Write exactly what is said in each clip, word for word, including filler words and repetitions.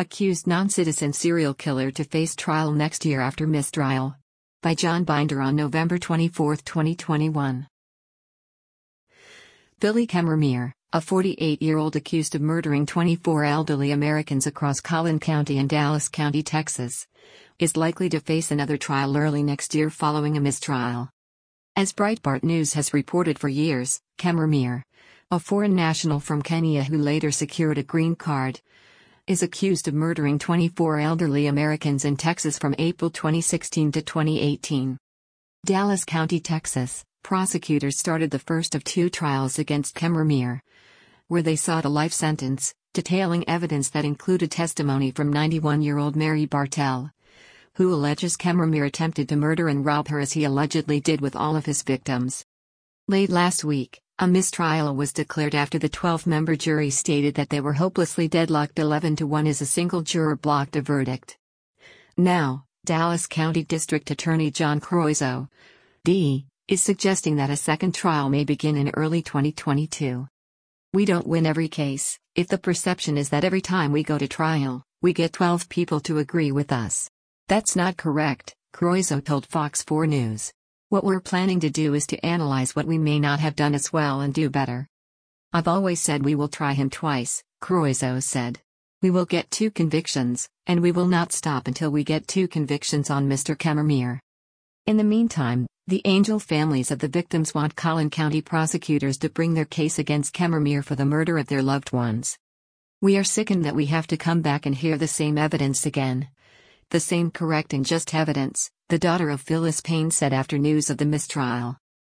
Accused non-citizen serial killer to face trial next year after mistrial. By John Binder on November twenty-fourth, twenty twenty-one. Billy Kemmermeer, a forty-eight-year-old accused of murdering twenty-four elderly Americans across Collin County and Dallas County, Texas, is likely to face another trial early next year following a mistrial. As Breitbart News has reported for years, Kemmermeer, a foreign national from Kenya who later secured a green card, is accused of murdering twenty-four elderly Americans in Texas from April twenty sixteen to twenty eighteen. Dallas County, Texas, prosecutors started the first of two trials against Kemmermeer, where they sought a life sentence, detailing evidence that included testimony from ninety-one-year-old Mary Bartell, who alleges Kemmermeer attempted to murder and rob her as he allegedly did with all of his victims. Late last week, a mistrial was declared after the twelve-member jury stated that they were hopelessly deadlocked. eleven to one as a single juror blocked a verdict. Now, Dallas County District Attorney John Croizot, D, is suggesting that a second trial may begin in early twenty twenty-two. We don't win every case, if the perception is that every time we go to trial, we get twelve people to agree with us. That's not correct, Croizot told Fox four News. What we're planning to do is to analyze what we may not have done as well and do better. I've always said we will try him twice, Croizot said. We will get two convictions, and we will not stop until we get two convictions on Mister Kemmermeer. In the meantime, the Angel families of the victims want Collin County prosecutors to bring their case against Kemmermeer for the murder of their loved ones. We are sickened that we have to come back and hear the same evidence again. The same correct and just evidence, the daughter of Phyllis Payne said after news of the mistrial.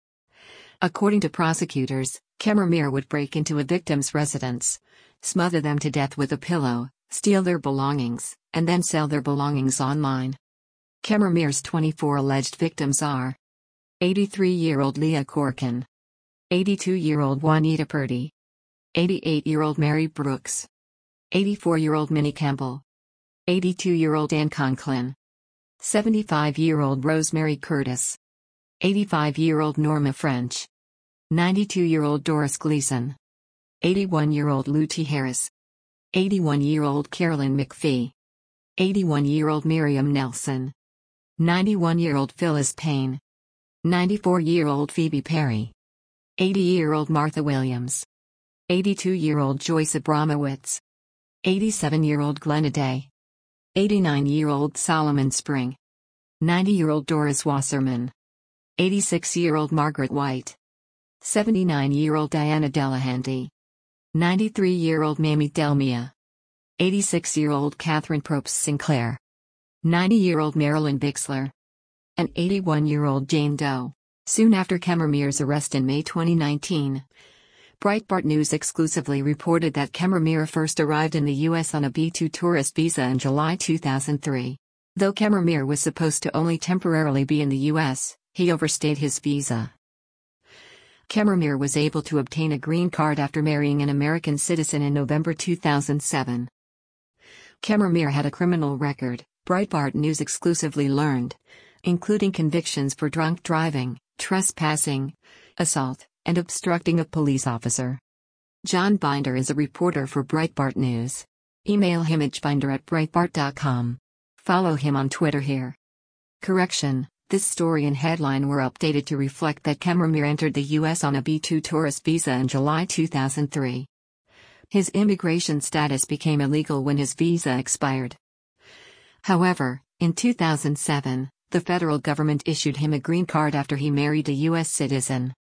According to prosecutors, Kemmermeer would break into a victim's residence, smother them to death with a pillow, steal their belongings, and then sell their belongings online. Kemmermeer's twenty-four alleged victims are eighty-three-year-old Leah Corkin, eighty-two-year-old Juanita Purdy, eighty-eight-year-old Mary Brooks, eighty-four-year-old Minnie Campbell, eighty-two-year-old Ann Conklin, seventy-five-year-old Rosemary Curtis, eighty-five-year-old Norma French, ninety-two-year-old Doris Gleason, eighty-one-year-old Lucy Harris, eighty-one-year-old Carolyn McPhee, eighty-one-year-old Miriam Nelson, ninety-one-year-old Phyllis Payne, ninety-four-year-old Phoebe Perry, eighty-year-old Martha Williams, eighty-two-year-old Joyce Abramowitz, eighty-seven-year-old Glenna Day, eighty-nine-year-old Solomon Spring, ninety-year-old Doris Wasserman, eighty-six-year-old Margaret White, seventy-nine-year-old Diana Delahanty, ninety-three-year-old Mamie Delmia, eighty-six-year-old Catherine Probst Sinclair, ninety-year-old Marilyn Bixler, and eighty-one-year-old Jane Doe. Soon after Kemmermeer's arrest in May twenty nineteen, Breitbart News exclusively reported that Kemmermeer first arrived in the U S on a B two tourist visa in July two thousand three. Though Kemmermeer was supposed to only temporarily be in the U S, he overstayed his visa. Kemmermeer was able to obtain a green card after marrying an American citizen in November two thousand seven. Kemmermeer had a criminal record, Breitbart News exclusively learned, including convictions for drunk driving, trespassing, assault, and obstructing a police officer. John Binder is a reporter for Breitbart News. Email him at binder at breitbart dot com. Follow him on Twitter here. Correction, this story and headline were updated to reflect that Kemmermeer entered the U S on a B two tourist visa in July two thousand three. His immigration status became illegal when his visa expired. However, in two thousand seven, the federal government issued him a green card after he married a U S citizen.